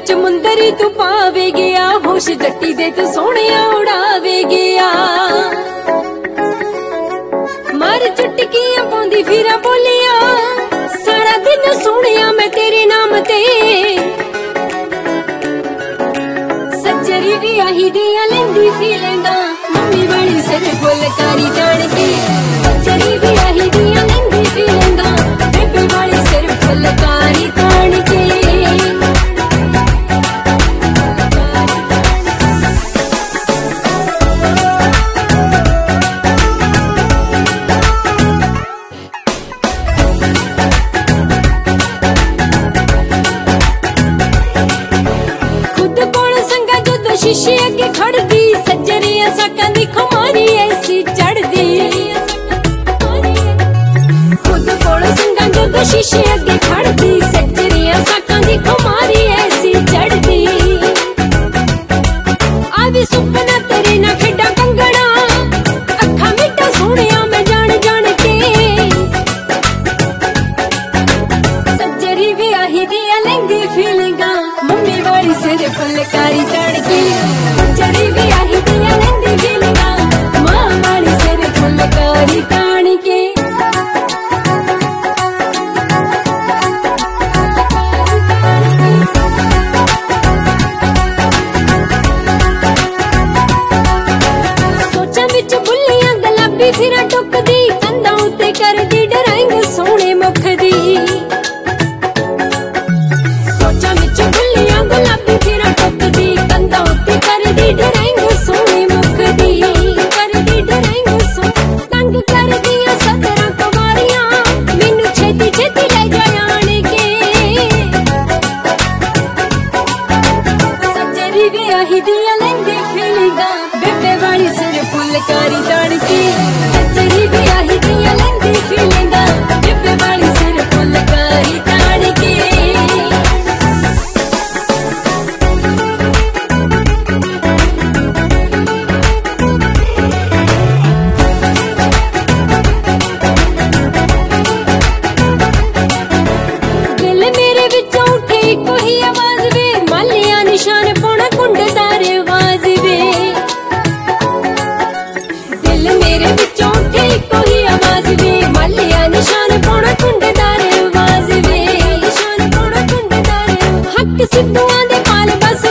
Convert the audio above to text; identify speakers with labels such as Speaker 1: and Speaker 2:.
Speaker 1: विच मुंदरी तू पावे गया, होश जट्टी दे तू सोहणिया उड़ावे गया। मार चुटकियां पाउंदी फिरा बोलिया, सारा दिन सोहणिया मैं तेरे नाम ते। सज्जरी भी आही दिया लेंदी फीलिंगा, मम्मी वाली सिर फुलकारी जान के। सज्जरी भी आही दिया लेंदी फीलिंगा, बेबे वाली सिर फुलकारी जान के। शीशे अगे खड़दी सज्जरिया साकां दी खुमारी ऐसी चढ़दी। खुद कोल संगा जदों शीशे अगे खड़दी सज्जरिया साकां दी खुमारी ऐसी चढ़दी। आवी सुपना तेरे ना खेडा कंगड़ा, अखा मिटा सोहणिया मैं जान जान के। सज्जरी भी आही दिया लेंदी फीलिंगा, मम्मी वाली सिर फुलकारी चढ़ के। सज्जरी भी आही दिया लेंदी फीलिंगा, मां वाली सिर फुलकारी तान के। सोचां विच बुल्लियां गुलाबी फिरां टुकदी, कंधां उत्ते करदी डराइंग सोहणे मुख दी। सोचां विच बुल्लियां गुलाबी फिरां टुकदी, कंधां उत्ते करदी डराइंग सोहणे मुख दी। करदी डराइंग तंग करदियां सदरां कुमारियां, मैनू छेती छेती ले जा आण के। सज्जरी भी आही दिया लेंदी फीलिंगा, बेबे वाली सिर फुलकारी तान के। सज्जरी भी आही दिया लेंदी फीलिंगा, बेबे वाली सिर फुलकारी तान के। कोई आवाज वे मालिया निशान पौना कुंडदार आवाज वे। दिल मेरे विचों उठे कोई आवाज वे, मालिया निशान पौना कुंडदार आवाज वे। निशान पौना कुंडदार हक सिद्धूआं दे पाल बस